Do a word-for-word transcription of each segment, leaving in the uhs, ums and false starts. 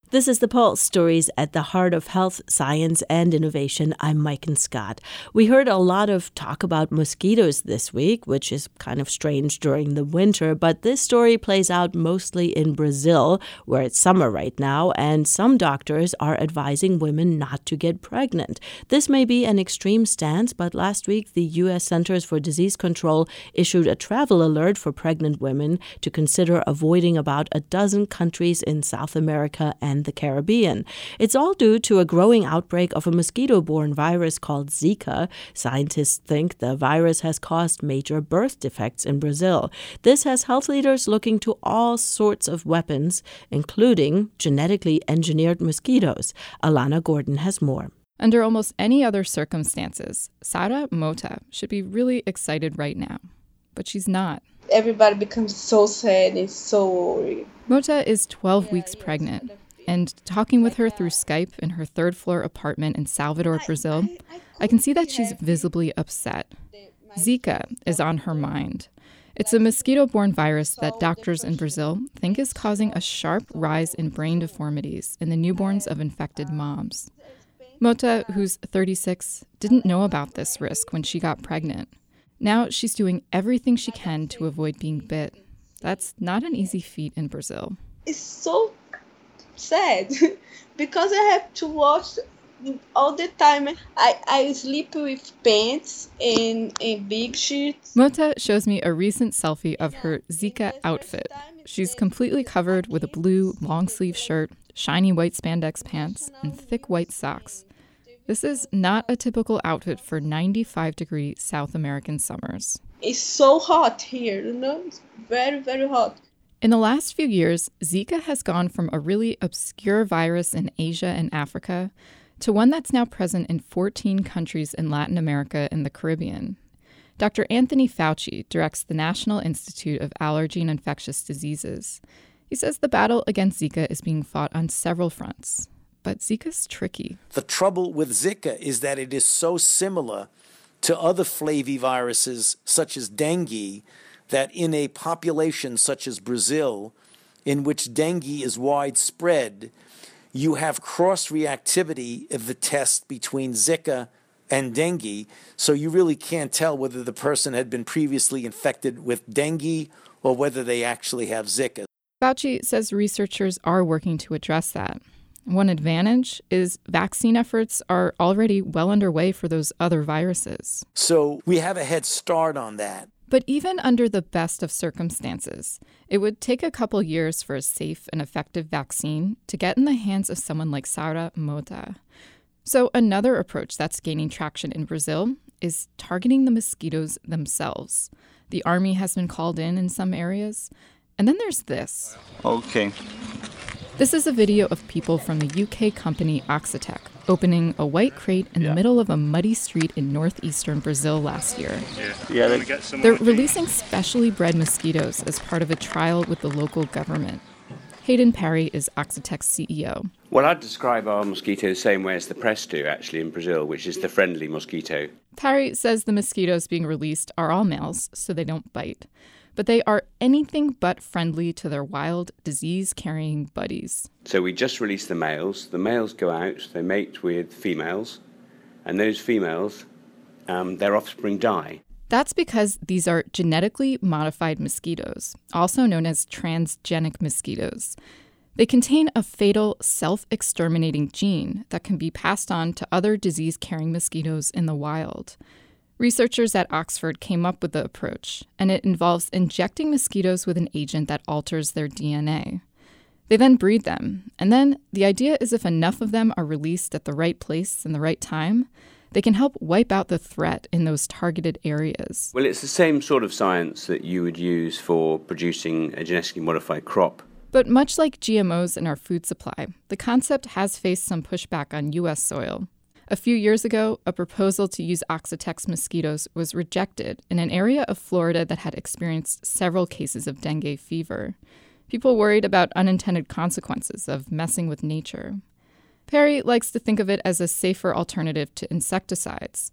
This is The Pulse, stories at the heart of health, science, and innovation. I'm Maiken Scott. We heard a lot of talk about mosquitoes this week, which is kind of strange during the winter, but this story plays out mostly in Brazil, where it's summer right now, and some doctors are advising women not to get pregnant. This may be an extreme stance, but last week the U S Centers for Disease Control issued a travel alert for pregnant women to consider avoiding about a dozen countries in South America and the Caribbean. It's all due to a growing outbreak of a mosquito-borne virus called Zika. Scientists think the virus has caused major birth defects in Brazil. This has health leaders looking to all sorts of weapons, including genetically engineered mosquitoes. Alana Gordon has more. Under almost any other circumstances, Sara Mota should be really excited right now. But she's not. Everybody becomes so sad and so worried. Mota is twelve weeks pregnant. And talking with her through Skype in her third-floor apartment in Salvador, Brazil, I can see that she's visibly upset. Zika is on her mind. It's a mosquito-borne virus that doctors in Brazil think is causing a sharp rise in brain deformities in the newborns of infected moms. Mota, who's thirty-six, didn't know about this risk when she got pregnant. Now she's doing everything she can to avoid being bit. That's not an easy feat in Brazil. It's so sad because I have to wash all the time. I, I sleep with pants and, and big sheets. Mota shows me a recent selfie of her Zika outfit. She's completely covered with a blue long-sleeve shirt, shiny white spandex pants, and thick white socks. This is not a typical outfit for ninety-five degree South American summers. It's so hot here, you know? It's very, very hot. In the last few years, Zika has gone from a really obscure virus in Asia and Africa to one that's now present in fourteen countries in Latin America and the Caribbean. Doctor Anthony Fauci directs the National Institute of Allergy and Infectious Diseases. He says the battle against Zika is being fought on several fronts. But Zika's tricky. The trouble with Zika is that it is so similar to other flaviviruses such as dengue that in a population such as Brazil, in which dengue is widespread, you have cross-reactivity of the test between Zika and dengue, so you really can't tell whether the person had been previously infected with dengue or whether they actually have Zika. Fauci says researchers are working to address that. One advantage is vaccine efforts are already well underway for those other viruses. So we have a head start on that. But even under the best of circumstances, it would take a couple years for a safe and effective vaccine to get in the hands of someone like Sara Mota. So another approach that's gaining traction in Brazil is targeting the mosquitoes themselves. The army has been called in in some areas. And then there's this. Okay. This is a video of people from the U K company Oxitec opening a white crate in yeah. the middle of a muddy street in northeastern Brazil last year. Yeah, yeah they, They're releasing specially bred mosquitoes as part of a trial with the local government. Hayden Parry is Oxitec's C E O. Well, I'd describe our mosquito the same way as the press do, actually, in Brazil, which is the friendly mosquito. Parry says the mosquitoes being released are all males, so they don't bite. But they are anything but friendly to their wild, disease-carrying buddies. So we just release the males. The males go out, they mate with females, and those females, um, their offspring die. That's because these are genetically modified mosquitoes, also known as transgenic mosquitoes. They contain a fatal self-exterminating gene that can be passed on to other disease-carrying mosquitoes in the wild. Researchers at Oxford came up with the approach, and it involves injecting mosquitoes with an agent that alters their D N A. They then breed them, and then the idea is if enough of them are released at the right place and the right time, they can help wipe out the threat in those targeted areas. Well, it's the same sort of science that you would use for producing a genetically modified crop. But much like G M Os in our food supply, the concept has faced some pushback on U S soil. A few years ago, a proposal to use Oxitec's mosquitoes was rejected in an area of Florida that had experienced several cases of dengue fever. People worried about unintended consequences of messing with nature. Parry likes to think of it as a safer alternative to insecticides.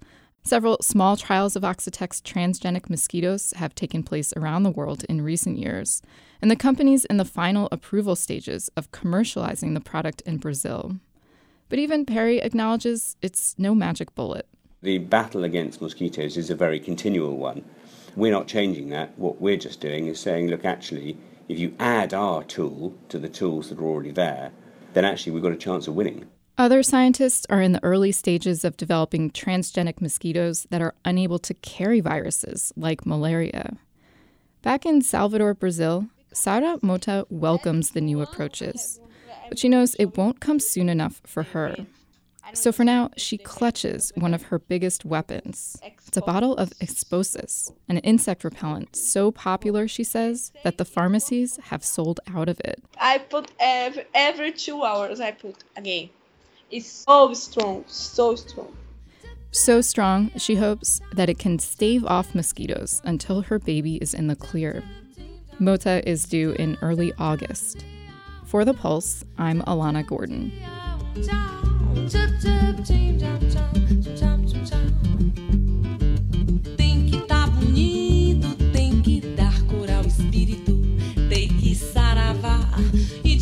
Several small trials of Oxitec's transgenic mosquitoes have taken place around the world in recent years, and the company's in the final approval stages of commercializing the product in Brazil. But even Perry acknowledges it's no magic bullet. The battle against mosquitoes is a very continual one. We're not changing that. What we're just doing is saying, look, actually, if you add our tool to the tools that are already there, then actually we've got a chance of winning. Other scientists are in the early stages of developing transgenic mosquitoes that are unable to carry viruses like malaria. Back in Salvador, Brazil, Sara Mota welcomes the new approaches, but she knows it won't come soon enough for her. So for now, she clutches one of her biggest weapons. It's a bottle of Exposis, an insect repellent so popular, she says, that the pharmacies have sold out of it. I put every, every two hours, I put again. It's so strong, so strong. So strong, she hopes that it can stave off mosquitoes until her baby is in the clear. Mota is due in early August. For The Pulse, I'm Alana Gordon. Tem que tá bonito, tem que dar cor ao espírito, tem que saravar.